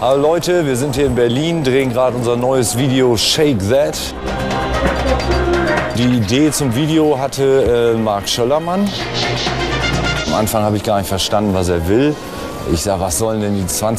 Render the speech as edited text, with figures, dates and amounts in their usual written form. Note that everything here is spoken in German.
Hallo Leute, wir sind hier in Berlin, drehen gerade unser neues Video Shake That. Die Idee zum Video hatte Marc Schöllermann. Am Anfang habe ich gar nicht verstanden, was er will. Ich sage, was sollen denn die 20